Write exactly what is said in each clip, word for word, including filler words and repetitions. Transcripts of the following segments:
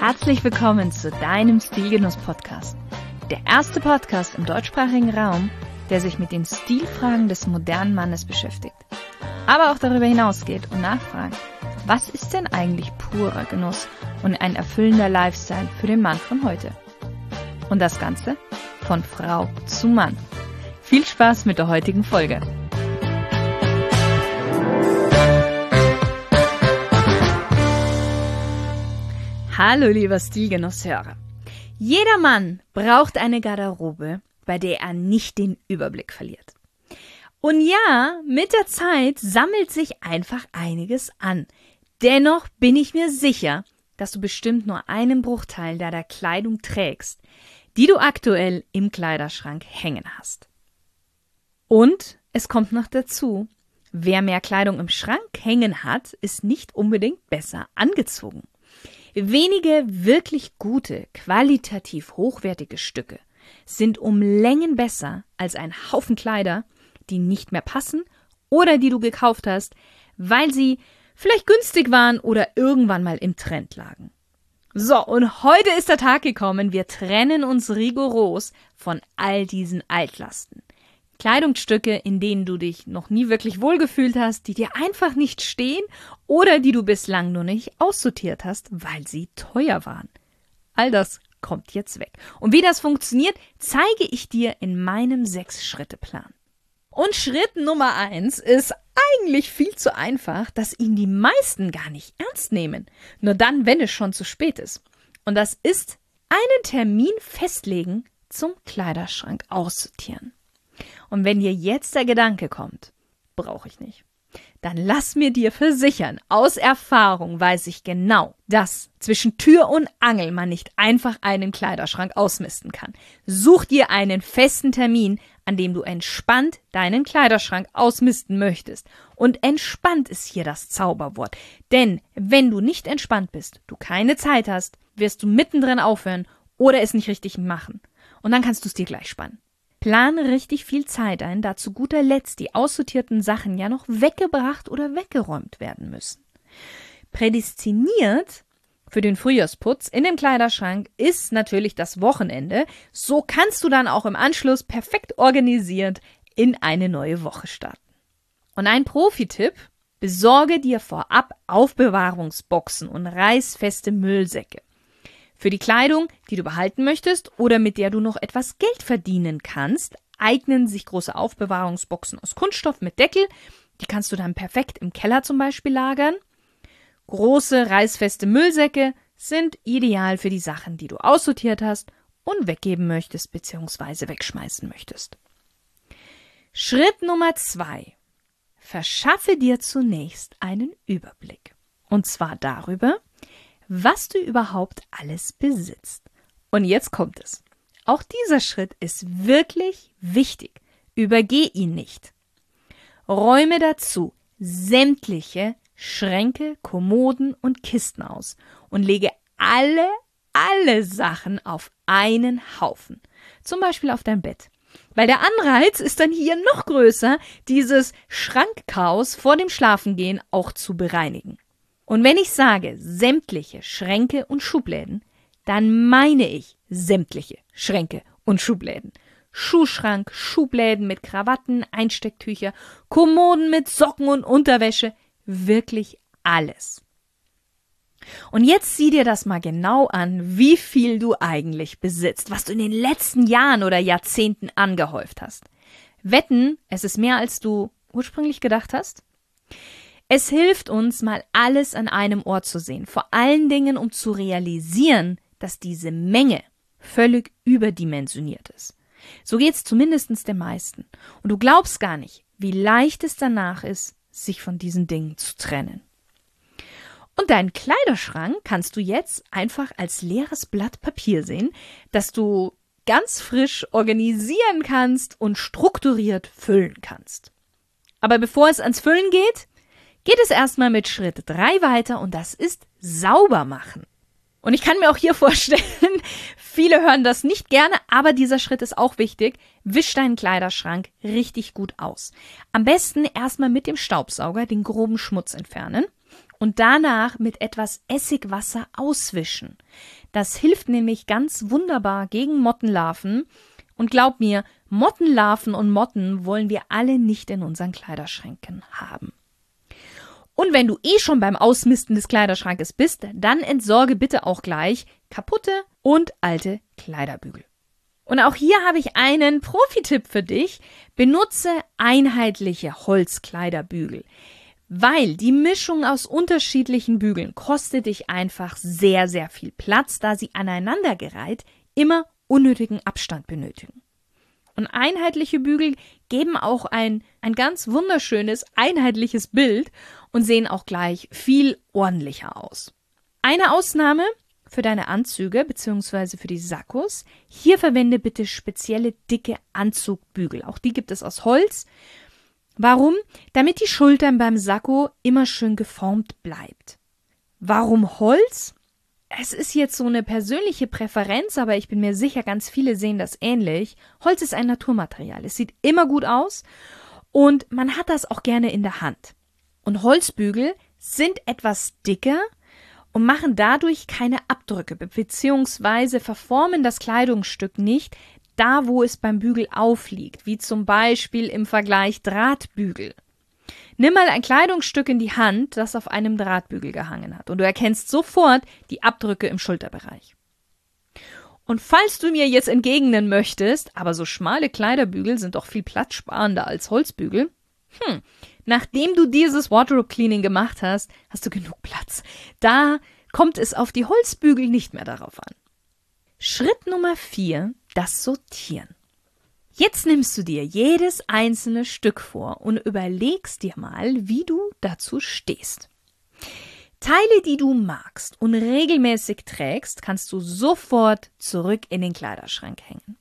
Herzlich willkommen zu deinem Stilgenuss-Podcast. Der erste Podcast im deutschsprachigen Raum, der sich mit den Stilfragen des modernen Mannes beschäftigt. Aber auch darüber hinausgeht und nachfragt, was ist denn eigentlich purer Genuss und ein erfüllender Lifestyle für den Mann von heute? Und das Ganze von Frau zu Mann. Viel Spaß mit der heutigen Folge. Hallo lieber Stilgenusshörer. Jeder Mann braucht eine Garderobe, bei der er nicht den Überblick verliert. Und ja, mit der Zeit sammelt sich einfach einiges an. Dennoch bin ich mir sicher, dass du bestimmt nur einen Bruchteil deiner Kleidung trägst, die du aktuell im Kleiderschrank hängen hast. Und es kommt noch dazu, wer mehr Kleidung im Schrank hängen hat, ist nicht unbedingt besser angezogen. Wenige wirklich gute, qualitativ hochwertige Stücke sind um Längen besser als ein Haufen Kleider, die nicht mehr passen oder die du gekauft hast, weil sie vielleicht günstig waren oder irgendwann mal im Trend lagen. So, und heute ist der Tag gekommen, wir trennen uns rigoros von all diesen Altlasten. Kleidungsstücke, in denen du dich noch nie wirklich wohlgefühlt hast, die dir einfach nicht stehen oder die du bislang nur nicht aussortiert hast, weil sie teuer waren. All das kommt jetzt weg. Und wie das funktioniert, zeige ich dir in meinem Sechs-Schritte-Plan. Und Schritt Nummer eins ist eigentlich viel zu einfach, dass ihn die meisten gar nicht ernst nehmen. Nur dann, wenn es schon zu spät ist. Und das ist einen Termin festlegen zum Kleiderschrank aussortieren. Und wenn dir jetzt der Gedanke kommt, brauche ich nicht, dann lass mir dir versichern, aus Erfahrung weiß ich genau, dass zwischen Tür und Angel man nicht einfach einen Kleiderschrank ausmisten kann. Such dir einen festen Termin, an dem du entspannt deinen Kleiderschrank ausmisten möchtest. Und entspannt ist hier das Zauberwort. Denn wenn du nicht entspannt bist, du keine Zeit hast, wirst du mittendrin aufhören oder es nicht richtig machen. Und dann kannst du es dir gleich spannen. Plane richtig viel Zeit ein, da zu guter Letzt die aussortierten Sachen ja noch weggebracht oder weggeräumt werden müssen. Prädestiniert für den Frühjahrsputz in dem Kleiderschrank ist natürlich das Wochenende. So kannst du dann auch im Anschluss perfekt organisiert in eine neue Woche starten. Und ein Profi-Tipp: Besorge dir vorab Aufbewahrungsboxen und reißfeste Müllsäcke. Für die Kleidung, die du behalten möchtest oder mit der du noch etwas Geld verdienen kannst, eignen sich große Aufbewahrungsboxen aus Kunststoff mit Deckel. Die kannst du dann perfekt im Keller zum Beispiel lagern. Große, reißfeste Müllsäcke sind ideal für die Sachen, die du aussortiert hast und weggeben möchtest bzw. wegschmeißen möchtest. Schritt Nummer zwei. Verschaffe dir zunächst einen Überblick. Und zwar darüber, was du überhaupt alles besitzt. Und jetzt kommt es. Auch dieser Schritt ist wirklich wichtig. Übergeh ihn nicht. Räume dazu sämtliche Schränke, Kommoden und Kisten aus und lege alle, alle Sachen auf einen Haufen. Zum Beispiel auf dein Bett. Weil der Anreiz ist dann hier noch größer, dieses Schrankchaos vor dem Schlafengehen auch zu bereinigen. Und wenn ich sage sämtliche Schränke und Schubläden, dann meine ich sämtliche Schränke und Schubläden. Schuhschrank, Schubläden mit Krawatten, Einstecktücher, Kommoden mit Socken und Unterwäsche, wirklich alles. Und jetzt sieh dir das mal genau an, wie viel du eigentlich besitzt, was du in den letzten Jahren oder Jahrzehnten angehäuft hast. Wetten, es ist mehr, als du ursprünglich gedacht hast? Es hilft uns, mal alles an einem Ort zu sehen, vor allen Dingen, um zu realisieren, dass diese Menge völlig überdimensioniert ist. So geht's zumindest den meisten. Und du glaubst gar nicht, wie leicht es danach ist, sich von diesen Dingen zu trennen. Und deinen Kleiderschrank kannst du jetzt einfach als leeres Blatt Papier sehen, das du ganz frisch organisieren kannst und strukturiert füllen kannst. Aber bevor es ans Füllen geht, geht es erstmal mit Schritt drei weiter und das ist sauber machen. Und ich kann mir auch hier vorstellen, viele hören das nicht gerne, aber dieser Schritt ist auch wichtig. Wisch deinen Kleiderschrank richtig gut aus. Am besten erstmal mit dem Staubsauger den groben Schmutz entfernen. und danach mit etwas Essigwasser auswischen. Das hilft nämlich ganz wunderbar gegen Mottenlarven. Und glaub mir, Mottenlarven und Motten wollen wir alle nicht in unseren Kleiderschränken haben. Und wenn du eh schon beim Ausmisten des Kleiderschrankes bist, dann entsorge bitte auch gleich kaputte und alte Kleiderbügel. Und auch hier habe ich einen Profi-Tipp für dich. Benutze einheitliche Holzkleiderbügel, weil die Mischung aus unterschiedlichen Bügeln kostet dich einfach sehr, sehr viel Platz, da sie aneinandergereiht immer unnötigen Abstand benötigen. Und einheitliche Bügel geben auch ein, ein ganz wunderschönes, einheitliches Bild und sehen auch gleich viel ordentlicher aus. Eine Ausnahme für deine Anzüge bzw. für die Sakkos. Hier verwende bitte spezielle dicke Anzugbügel. Auch die gibt es aus Holz. Warum? Damit die Schultern beim Sakko immer schön geformt bleibt. Warum Holz? Es ist jetzt so eine persönliche Präferenz, aber ich bin mir sicher, ganz viele sehen das ähnlich. Holz ist ein Naturmaterial. Es sieht immer gut aus und man hat das auch gerne in der Hand. Und Holzbügel sind etwas dicker und machen dadurch keine Abdrücke bzw. verformen das Kleidungsstück nicht, da wo es beim Bügel aufliegt, wie zum Beispiel im Vergleich Drahtbügel. Nimm mal ein Kleidungsstück in die Hand, das auf einem Drahtbügel gehangen hat und du erkennst sofort die Abdrücke im Schulterbereich. Und falls du mir jetzt entgegnen möchtest, aber so schmale Kleiderbügel sind doch viel platzsparender als Holzbügel, hm, nachdem du dieses Wardrobe Cleaning gemacht hast, hast du genug Platz. Da kommt es auf die Holzbügel nicht mehr darauf an. Schritt Nummer vier, das Sortieren. Jetzt nimmst du dir jedes einzelne Stück vor und überlegst dir mal, wie du dazu stehst. Teile, die du magst und regelmäßig trägst, kannst du sofort zurück in den Kleiderschrank hängen.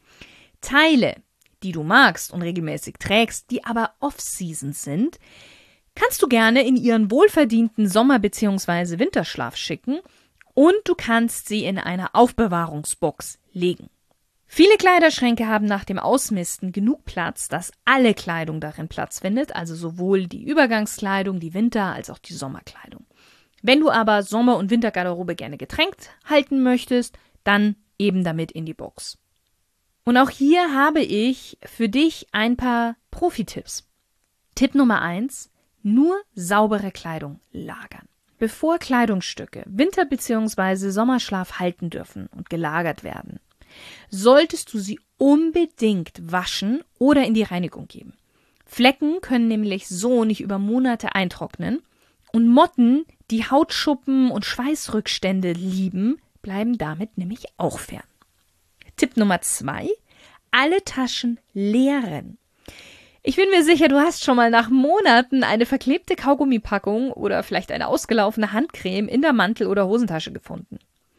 Teile, die du magst und regelmäßig trägst, die aber off-season sind, kannst du gerne in ihren wohlverdienten Sommer- bzw. Winterschlaf schicken und du kannst sie in eine Aufbewahrungsbox legen. Viele Kleiderschränke haben nach dem Ausmisten genug Platz, dass alle Kleidung darin Platz findet, also sowohl die Übergangskleidung, die Winter- als auch die Sommerkleidung. Wenn du aber Sommer- und Wintergarderobe gerne getrennt halten möchtest, dann eben damit in die Box. Und auch hier habe ich für dich ein paar Profi-Tipps. Tipp Nummer eins, nur saubere Kleidung lagern. Bevor Kleidungsstücke Winter- bzw. Sommerschlaf halten dürfen und gelagert werden, solltest du sie unbedingt waschen oder in die Reinigung geben. Flecken können nämlich so nicht über Monate eintrocknen und Motten, die Hautschuppen und Schweißrückstände lieben, bleiben damit nämlich auch fern. Tipp Nummer zwei, alle Taschen leeren. Ich bin mir sicher, du hast schon mal nach Monaten eine verklebte Kaugummipackung oder vielleicht eine ausgelaufene Handcreme in der Mantel- oder Hosentasche gefunden.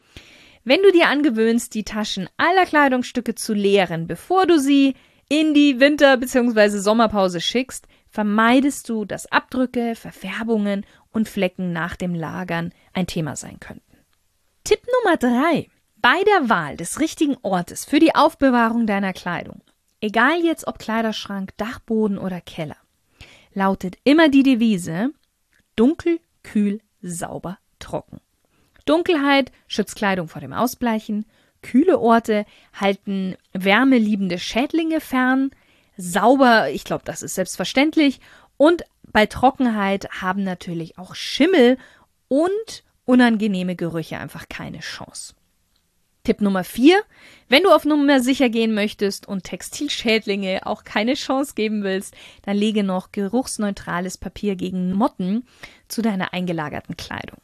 Wenn du dir angewöhnst, die Taschen aller Kleidungsstücke zu leeren, bevor du sie in die Winter- bzw. Sommerpause schickst, vermeidest du, dass Abdrücke, Verfärbungen und Flecken nach dem Lagern ein Thema sein könnten. Tipp Nummer drei. Bei der Wahl des richtigen Ortes für die Aufbewahrung deiner Kleidung, egal jetzt ob Kleiderschrank, Dachboden oder Keller, lautet immer die Devise: dunkel, kühl, sauber, trocken. Dunkelheit schützt Kleidung vor dem Ausbleichen, kühle Orte halten wärmeliebende Schädlinge fern, sauber, ich glaube, das ist selbstverständlich, und bei Trockenheit haben natürlich auch Schimmel und unangenehme Gerüche einfach keine Chance. Tipp Nummer vier, wenn du auf Nummer sicher gehen möchtest und Textilschädlinge auch keine Chance geben willst, dann lege noch geruchsneutrales Papier gegen Motten zu deiner eingelagerten Kleidung.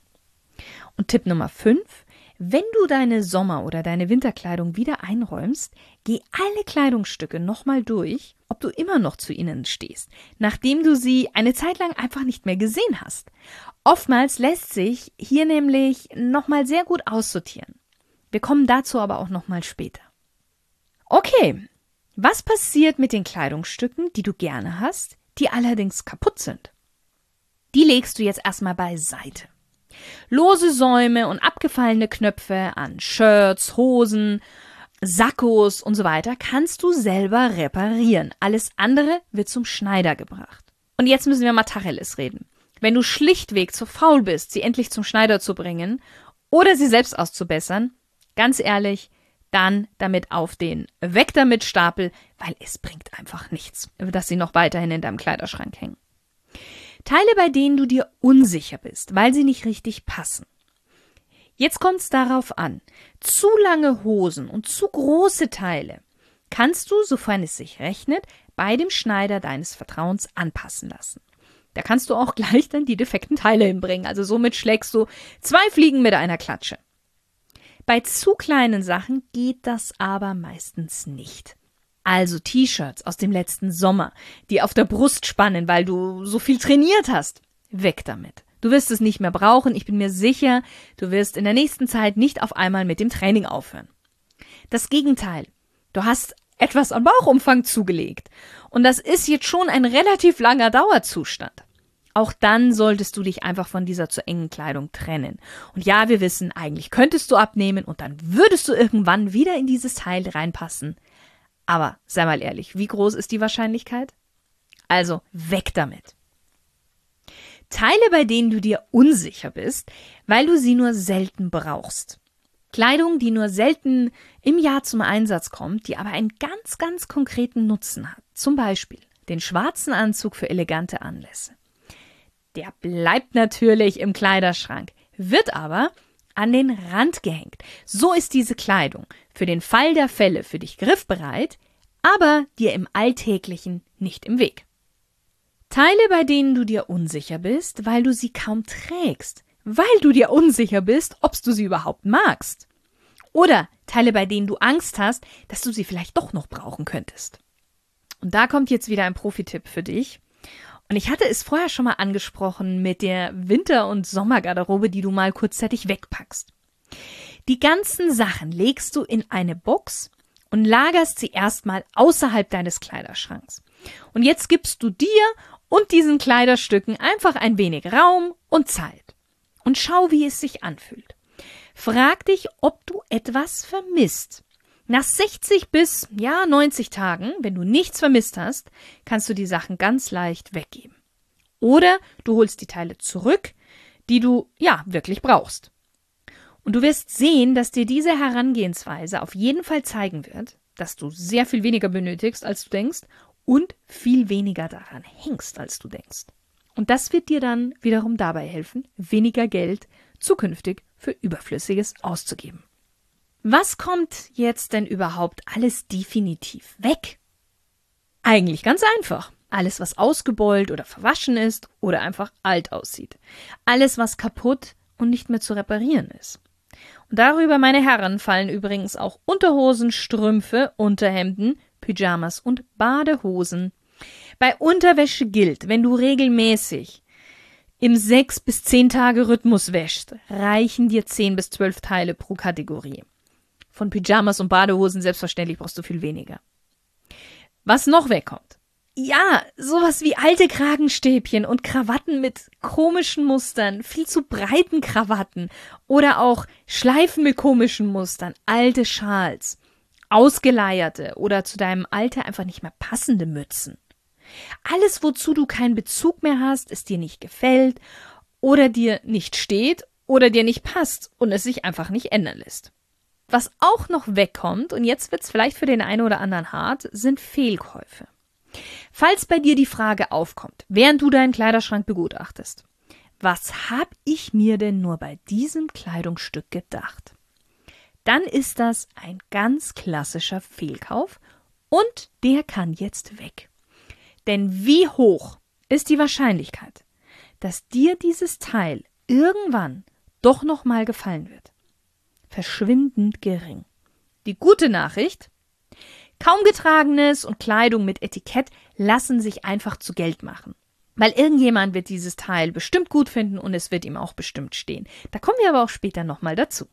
Und Tipp Nummer fünf, wenn du deine Sommer- oder deine Winterkleidung wieder einräumst, geh alle Kleidungsstücke nochmal durch, ob du immer noch zu ihnen stehst, nachdem du sie eine Zeit lang einfach nicht mehr gesehen hast. Oftmals lässt sich hier nämlich nochmal sehr gut aussortieren. Wir kommen dazu aber auch nochmal später. Okay, was passiert mit den Kleidungsstücken, die du gerne hast, die allerdings kaputt sind? Die legst du jetzt erstmal beiseite. Lose Säume und abgefallene Knöpfe an Shirts, Hosen, Sakkos und so weiter kannst du selber reparieren. Alles andere wird zum Schneider gebracht. Und jetzt müssen wir mal Tacheles reden. Wenn du schlichtweg zu faul bist, sie endlich zum Schneider zu bringen oder sie selbst auszubessern, ganz ehrlich, dann damit auf den Weg damit Stapel, weil es bringt einfach nichts, dass sie noch weiterhin in deinem Kleiderschrank hängen. Teile, bei denen du dir unsicher bist, weil sie nicht richtig passen. Jetzt kommt es darauf an, zu lange Hosen und zu große Teile kannst du, sofern es sich rechnet, bei dem Schneider deines Vertrauens anpassen lassen. Da kannst du auch gleich dann die defekten Teile hinbringen, also somit schlägst du zwei Fliegen mit einer Klatsche. Bei zu kleinen Sachen geht das aber meistens nicht. Also T-Shirts aus dem letzten Sommer, die auf der Brust spannen, weil du so viel trainiert hast. Weg damit. Du wirst es nicht mehr brauchen. Ich bin mir sicher, du wirst in der nächsten Zeit nicht auf einmal mit dem Training aufhören. Das Gegenteil. Du hast etwas an Bauchumfang zugelegt. Und das ist jetzt schon ein relativ langer Dauerzustand. Auch dann solltest du dich einfach von dieser zu engen Kleidung trennen. Und ja, wir wissen, eigentlich könntest du abnehmen und dann würdest du irgendwann wieder in dieses Teil reinpassen. Aber sei mal ehrlich, wie groß ist die Wahrscheinlichkeit? Also weg damit. Teile, bei denen du dir unsicher bist, weil du sie nur selten brauchst. Kleidung, die nur selten im Jahr zum Einsatz kommt, die aber einen ganz, ganz konkreten Nutzen hat. Zum Beispiel den schwarzen Anzug für elegante Anlässe. Der bleibt natürlich im Kleiderschrank, wird aber an den Rand gehängt. So ist diese Kleidung für den Fall der Fälle für dich griffbereit, aber dir im Alltäglichen nicht im Weg. Teile, bei denen du dir unsicher bist, weil du sie kaum trägst, weil du dir unsicher bist, ob du sie überhaupt magst. Oder Teile, bei denen du Angst hast, dass du sie vielleicht doch noch brauchen könntest. Und da kommt jetzt wieder ein Profitipp für dich. Und ich hatte es vorher schon mal angesprochen mit der Winter- und Sommergarderobe, die du mal kurzzeitig wegpackst. Die ganzen Sachen legst du in eine Box und lagerst sie erstmal außerhalb deines Kleiderschranks. Und jetzt gibst du dir und diesen Kleiderstücken einfach ein wenig Raum und Zeit. Und schau, wie es sich anfühlt. Frag dich, ob du etwas vermisst. Nach sechzig bis ja neunzig Tagen, wenn du nichts vermisst hast, kannst du die Sachen ganz leicht weggeben. Oder du holst die Teile zurück, die du ja wirklich brauchst. Und du wirst sehen, dass dir diese Herangehensweise auf jeden Fall zeigen wird, dass du sehr viel weniger benötigst, als du denkst, und viel weniger daran hängst, als du denkst. Und das wird dir dann wiederum dabei helfen, weniger Geld zukünftig für Überflüssiges auszugeben. Was kommt jetzt denn überhaupt alles definitiv weg? Eigentlich ganz einfach. Alles, was ausgebeult oder verwaschen ist oder einfach alt aussieht. Alles, was kaputt und nicht mehr zu reparieren ist. Und darüber, meine Herren, fallen übrigens auch Unterhosen, Strümpfe, Unterhemden, Pyjamas und Badehosen. Bei Unterwäsche gilt, wenn du regelmäßig im sechs bis zehn Tage Rhythmus wäschst, reichen dir zehn bis zwölf Teile pro Kategorie. Von Pyjamas und Badehosen selbstverständlich brauchst du viel weniger. Was noch wegkommt? Ja, sowas wie alte Kragenstäbchen und Krawatten mit komischen Mustern, viel zu breiten Krawatten oder auch Schleifen mit komischen Mustern, alte Schals, ausgeleierte oder zu deinem Alter einfach nicht mehr passende Mützen. Alles, wozu du keinen Bezug mehr hast, es dir nicht gefällt oder dir nicht steht oder dir nicht passt und es sich einfach nicht ändern lässt. Was auch noch wegkommt, und jetzt wird's vielleicht für den einen oder anderen hart, sind Fehlkäufe. Falls bei dir die Frage aufkommt, während du deinen Kleiderschrank begutachtest, was hab ich mir denn nur bei diesem Kleidungsstück gedacht? Dann ist das ein ganz klassischer Fehlkauf und der kann jetzt weg. Denn wie hoch ist die Wahrscheinlichkeit, dass dir dieses Teil irgendwann doch noch mal gefallen wird? Verschwindend gering. Die gute Nachricht: Kaum Getragenes und Kleidung mit Etikett lassen sich einfach zu Geld machen. Weil irgendjemand wird dieses Teil bestimmt gut finden und es wird ihm auch bestimmt stehen. Da kommen wir aber auch später nochmal dazu.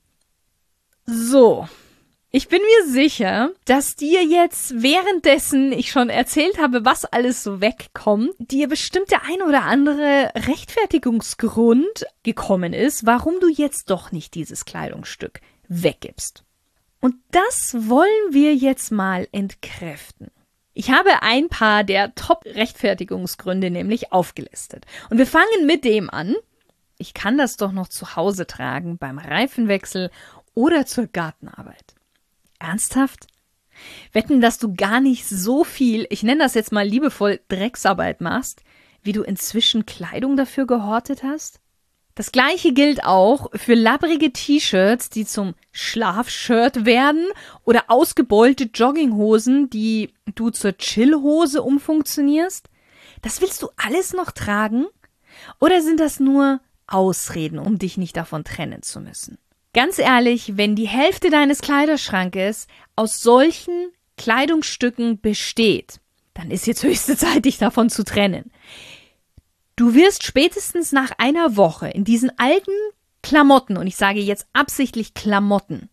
So, ich bin mir sicher, dass dir jetzt, währenddessen ich schon erzählt habe, was alles so wegkommt, dir bestimmt der ein oder andere Rechtfertigungsgrund gekommen ist, warum du jetzt doch nicht dieses Kleidungsstück weggibst. Und das wollen wir jetzt mal entkräften. Ich habe ein paar der Top-Rechtfertigungsgründe nämlich aufgelistet. Und wir fangen mit dem an: Ich kann das doch noch zu Hause tragen, beim Reifenwechsel oder zur Gartenarbeit. Ernsthaft? Wetten, dass du gar nicht so viel, ich nenne das jetzt mal liebevoll, Drecksarbeit machst, wie du inzwischen Kleidung dafür gehortet hast? Das Gleiche gilt auch für labbrige T-Shirts, die zum Schlafshirt werden, oder ausgebeulte Jogginghosen, die du zur Chillhose umfunktionierst. Das willst du alles noch tragen? Oder sind das nur Ausreden, um dich nicht davon trennen zu müssen? Ganz ehrlich, wenn die Hälfte deines Kleiderschrankes aus solchen Kleidungsstücken besteht, dann ist jetzt höchste Zeit, dich davon zu trennen. Du wirst spätestens nach einer Woche in diesen alten Klamotten, und ich sage jetzt absichtlich Klamotten,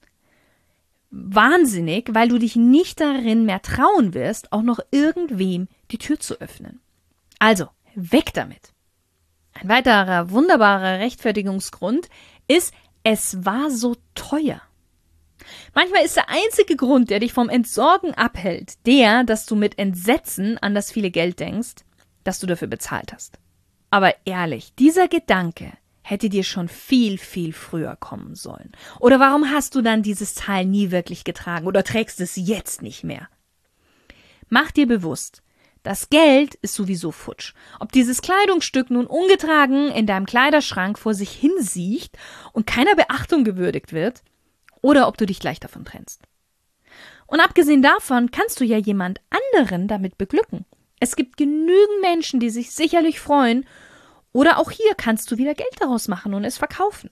wahnsinnig, weil du dich nicht darin mehr trauen wirst, auch noch irgendwem die Tür zu öffnen. Also, weg damit. Ein weiterer wunderbarer Rechtfertigungsgrund ist, es war so teuer. Manchmal ist der einzige Grund, der dich vom Entsorgen abhält, der, dass du mit Entsetzen an das viele Geld denkst, das du dafür bezahlt hast. Aber ehrlich, dieser Gedanke hätte dir schon viel, viel früher kommen sollen. Oder warum hast du dann dieses Teil nie wirklich getragen oder trägst es jetzt nicht mehr? Mach dir bewusst, das Geld ist sowieso futsch. Ob dieses Kleidungsstück nun ungetragen in deinem Kleiderschrank vor sich hin siecht und keiner Beachtung gewürdigt wird, oder ob du dich gleich davon trennst. Und abgesehen davon kannst du ja jemand anderen damit beglücken. Es gibt genügend Menschen, die sich sicherlich freuen, oder auch hier kannst du wieder Geld daraus machen und es verkaufen.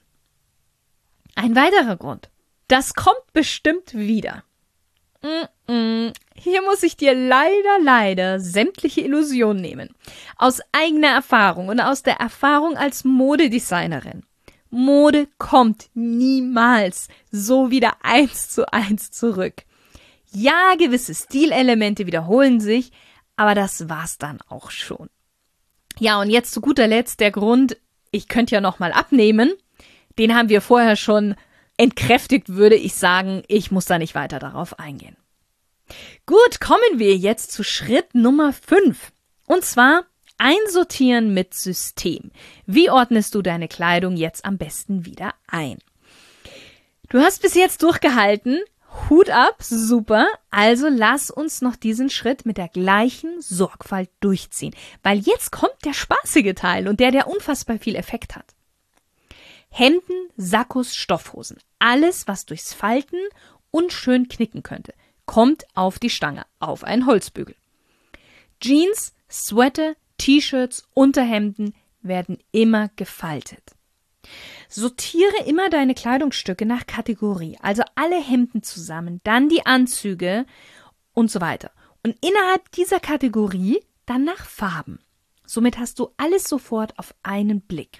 Ein weiterer Grund. Das kommt bestimmt wieder. Mm-mm. Hier muss ich dir leider, leider sämtliche Illusionen nehmen. Aus eigener Erfahrung und aus der Erfahrung als Modedesignerin. Mode kommt niemals so wieder eins zu eins zurück. Ja, gewisse Stilelemente wiederholen sich, aber das war's dann auch schon. Ja, und jetzt zu guter Letzt der Grund, ich könnte ja noch mal abnehmen. Den haben wir vorher schon entkräftigt, würde ich sagen. Ich muss da nicht weiter darauf eingehen. Gut, kommen wir jetzt zu Schritt Nummer fünf. Und zwar einsortieren mit System. Wie ordnest du deine Kleidung jetzt am besten wieder ein? Du hast bis jetzt durchgehalten. Hut ab, super. Also lass uns noch diesen Schritt mit der gleichen Sorgfalt durchziehen. Weil jetzt kommt der spaßige Teil und der, der unfassbar viel Effekt hat. Hemden, Sakkos, Stoffhosen. Alles, was durchs Falten unschön knicken könnte, kommt auf die Stange, auf einen Holzbügel. Jeans, Sweater, T-Shirts, Unterhemden werden immer gefaltet. Sortiere immer deine Kleidungsstücke nach Kategorie, also alle Hemden zusammen, dann die Anzüge und so weiter. Und innerhalb dieser Kategorie dann nach Farben. Somit hast du alles sofort auf einen Blick.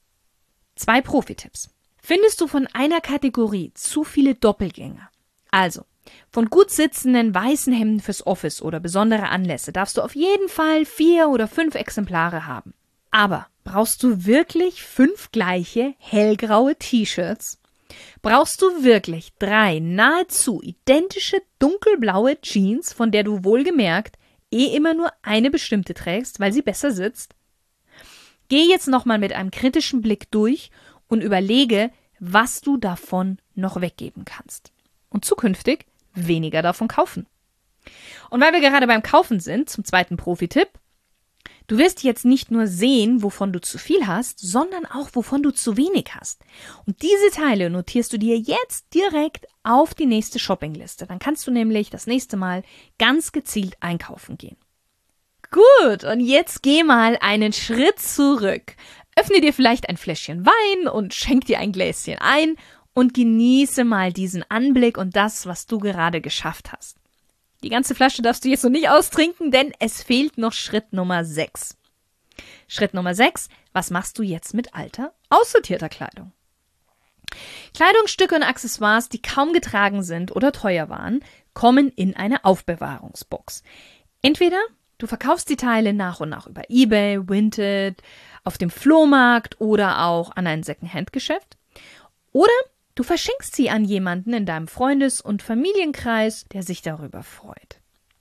Zwei Profi-Tipps. Findest du von einer Kategorie zu viele Doppelgänger, also von gut sitzenden weißen Hemden fürs Office oder besondere Anlässe, darfst du auf jeden Fall vier oder fünf Exemplare haben. Aber brauchst du wirklich fünf gleiche hellgraue T-Shirts? Brauchst du wirklich drei nahezu identische dunkelblaue Jeans, von der du wohlgemerkt eh immer nur eine bestimmte trägst, weil sie besser sitzt? Geh jetzt nochmal mit einem kritischen Blick durch und überlege, was du davon noch weggeben kannst. Und zukünftig weniger davon kaufen. Und weil wir gerade beim Kaufen sind, zum zweiten Profi-Tipp: Du wirst jetzt nicht nur sehen, wovon du zu viel hast, sondern auch, wovon du zu wenig hast. Und diese Teile notierst du dir jetzt direkt auf die nächste Shoppingliste. Dann kannst du nämlich das nächste Mal ganz gezielt einkaufen gehen. Gut, und jetzt geh mal einen Schritt zurück. Öffne dir vielleicht ein Fläschchen Wein und schenk dir ein Gläschen ein und genieße mal diesen Anblick und das, was du gerade geschafft hast. Die ganze Flasche darfst du jetzt noch nicht austrinken, denn es fehlt noch Schritt Nummer sechs. Schritt Nummer sechs, was machst du jetzt mit alter, aussortierter Kleidung? Kleidungsstücke und Accessoires, die kaum getragen sind oder teuer waren, kommen in eine Aufbewahrungsbox. Entweder du verkaufst die Teile nach und nach über eBay, Vinted, auf dem Flohmarkt oder auch an ein Secondhand-Geschäft. Oder du verschenkst sie an jemanden in deinem Freundes- und Familienkreis, der sich darüber freut.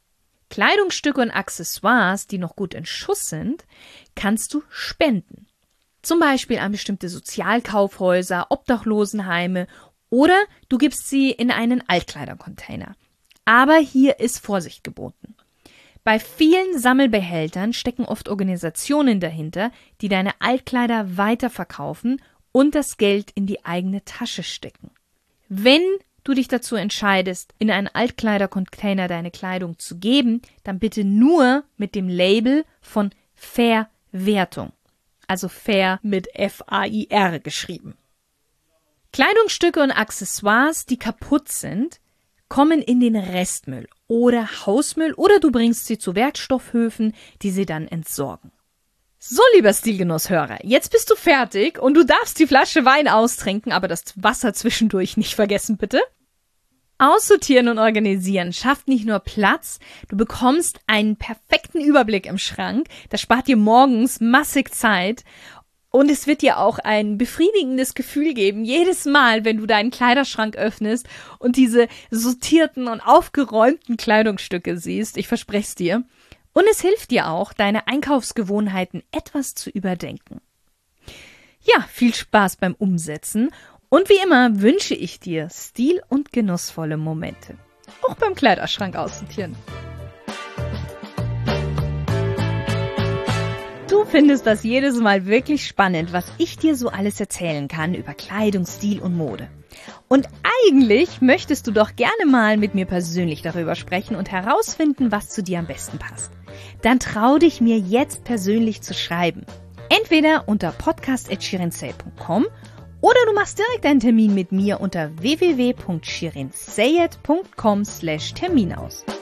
Kleidungsstücke und Accessoires, die noch gut in Schuss sind, kannst du spenden. Zum Beispiel an bestimmte Sozialkaufhäuser, Obdachlosenheime oder du gibst sie in einen Altkleidercontainer. Aber hier ist Vorsicht geboten. Bei vielen Sammelbehältern stecken oft Organisationen dahinter, die deine Altkleider weiterverkaufen und das Geld in die eigene Tasche stecken. Wenn du dich dazu entscheidest, in einen Altkleidercontainer deine Kleidung zu geben, dann bitte nur mit dem Label von Verwertung. Also fair mit F A I R geschrieben. Kleidungsstücke und Accessoires, die kaputt sind, kommen in den Restmüll oder Hausmüll oder du bringst sie zu Wertstoffhöfen, die sie dann entsorgen. So, lieber Stilgenusshörer, jetzt bist du fertig und du darfst die Flasche Wein austrinken, aber das Wasser zwischendurch nicht vergessen, bitte. Aussortieren und organisieren schafft nicht nur Platz, du bekommst einen perfekten Überblick im Schrank, das spart dir morgens massig Zeit und es wird dir auch ein befriedigendes Gefühl geben, jedes Mal, wenn du deinen Kleiderschrank öffnest und diese sortierten und aufgeräumten Kleidungsstücke siehst, ich verspreche es dir. Und es hilft dir auch, deine Einkaufsgewohnheiten etwas zu überdenken. Ja, viel Spaß beim Umsetzen und wie immer wünsche ich dir stil- und genussvolle Momente. Auch beim Kleiderschrank aussortieren. Du findest das jedes Mal wirklich spannend, was ich dir so alles erzählen kann über Kleidung, Stil und Mode. Und eigentlich möchtest du doch gerne mal mit mir persönlich darüber sprechen und herausfinden, was zu dir am besten passt. Dann trau dich mir jetzt persönlich zu schreiben. Entweder unter podcast at shirinsey punkt com oder du machst direkt einen Termin mit mir unter w w w punkt shirinseyed punkt com slash Termin aus.